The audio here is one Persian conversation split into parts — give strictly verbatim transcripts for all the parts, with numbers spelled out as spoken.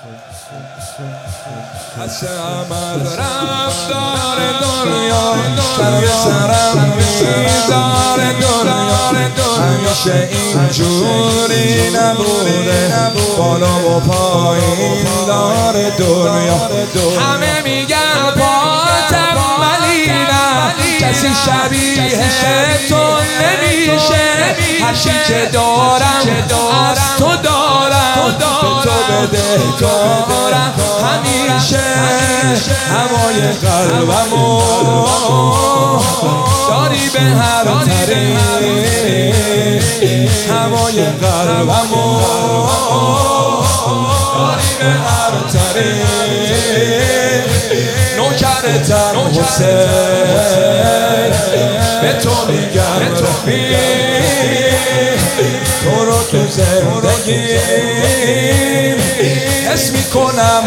پس عمل رفتار دنیا سر سرم میذاره دنیا همیشه اینجوری نبوده بالا و پایین داره دنیا همه میگن پاتم ولی نه کسی شبیه تو نمیشه هرچی که دارم از تو دارم به تو بده کارم همیشه هوای قلبمو داری به هر طریق هوای قلبمو داری به هر طریق نوکرتم حسین به تو میگم رفیق تو رو تو زندگیم حس میکنم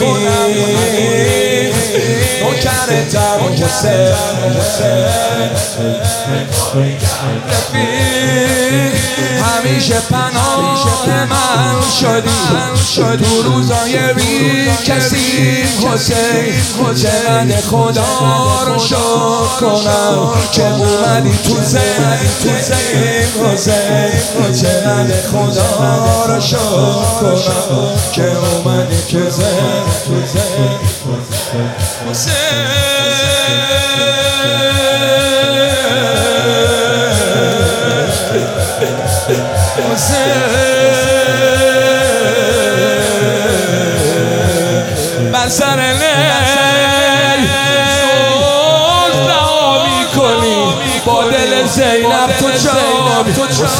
امین نوکرتم حسین رفیق همیشه پناه من شدی تو روزای بی کسی حسین چقدر خدا رو شکر کنم که اومدی تو زن تو زن حسین چقدر خدا رو شکر کنم که اومدی تو زن تو زن حسین بر سر لیل زلف رها میکنی با دل زینب تو جامی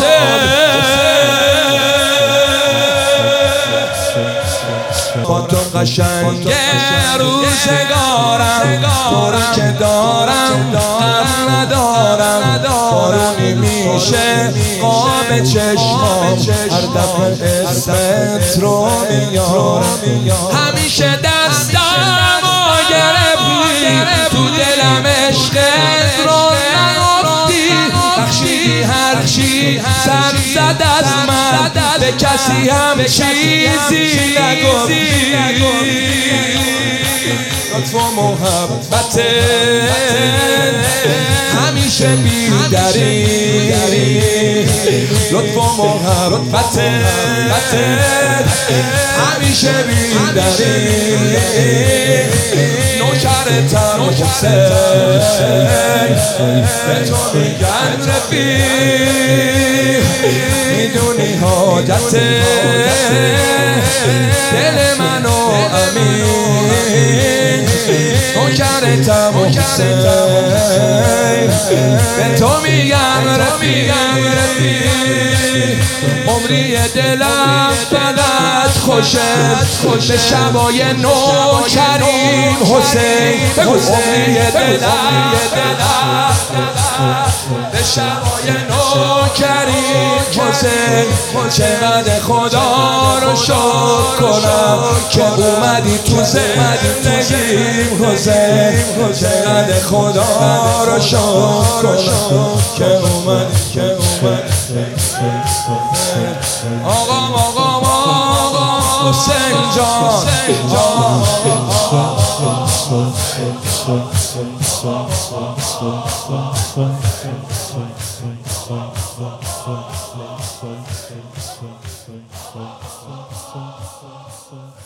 با تو قشنگ روزگارم باری که دارم غم ندارم بارونی میشه قاب چشمام هر دفعه اسمت رو میارم همیشه دستامو گرفتی تو دلم عشقت رو نگفتی بخشیدی هر چی سر زد از من به کسی هم چیزی نگفتی لطف و محبت همیشه بیدری لطف و محبت همیشه بیدری نوکرتم حسین به تو میگن رفیق میدونی حاجت دل منو امین نوکرتم حسین به تو میگم رفیق عمری دلم فقط خوشه به شبای نوکریم حسین عمری دلم به شبای نوکریم حسین چقدر خدا رو شکر کنم که اومدی تو زندگیم حسین چقدر خدا رو شکر کنم که اومدی که اومدی آقام آقام آقام حسین جان جان